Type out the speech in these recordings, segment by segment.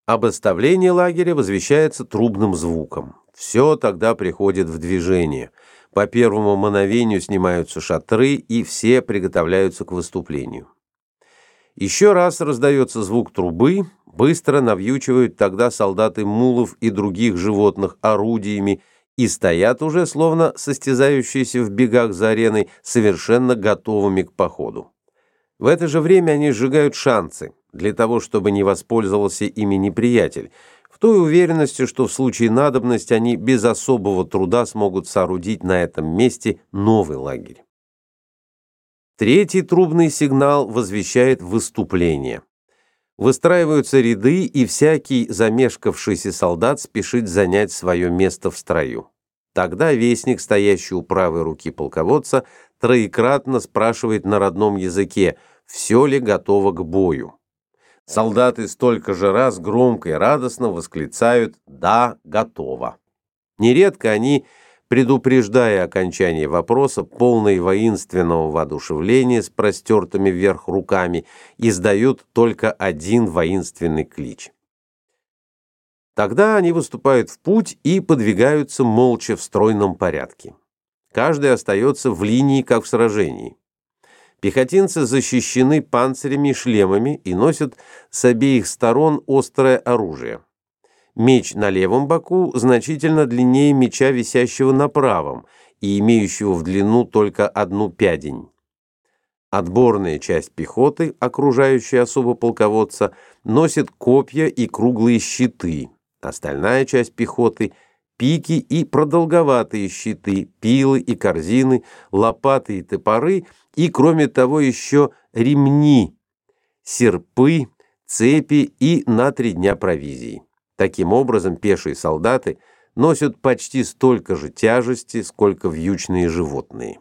Обоставление лагеря возвещается трубным звуком. Все тогда приходит в движение. По первому мановению снимаются шатры, и все приготовляются к выступлению. Еще раз раздается звук трубы, быстро навьючивают тогда солдаты мулов и других животных орудиями и стоят уже, словно состязающиеся в бегах за ареной, совершенно готовыми к походу. В это же время они сжигают шанцы, для того, чтобы не воспользовался ими неприятель, в той уверенности, что в случае надобности они без особого труда смогут соорудить на этом месте новый лагерь. Третий трубный сигнал возвещает выступление. Выстраиваются ряды, и всякий замешкавшийся солдат спешит занять свое место в строю. Тогда вестник, стоящий у правой руки полководца, троекратно спрашивает на родном языке, все ли готово к бою. Солдаты столько же раз громко и радостно восклицают «Да, готово». Нередко они, предупреждая окончание вопроса, полные воинственного воодушевления с простертыми вверх руками, издают только один воинственный клич. Тогда они выступают в путь и подвигаются молча в стройном порядке. Каждый остается в линии, как в сражении. Пехотинцы защищены панцирями и шлемами и носят с обеих сторон острое оружие. Меч на левом боку значительно длиннее меча, висящего на правом и имеющего в длину только одну пядень. Отборная часть пехоты, окружающая особо полководца, носит копья и круглые щиты. Остальная часть пехоты — пики и продолговатые щиты, пилы и корзины, лопаты и топоры, и, кроме того, еще ремни, серпы, цепи и на 3 дня провизии. Таким образом, пешие солдаты носят почти столько же тяжести, сколько вьючные животные.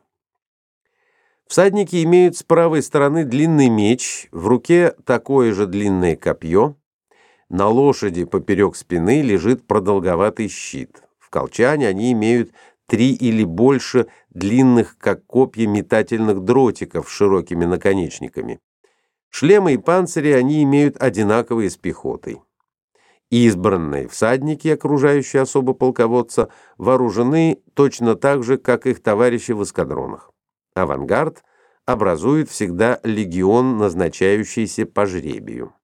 Всадники имеют с правой стороны длинный меч, в руке такое же длинное копье. На лошади поперек спины лежит продолговатый щит. В колчане они имеют 3 или больше длинных, как копья, метательных дротиков с широкими наконечниками. Шлемы и панцири они имеют одинаковые с пехотой. Избранные всадники, окружающие особо полководца, вооружены точно так же, как их товарищи в эскадронах. Авангард образует всегда легион, назначающийся по жребию.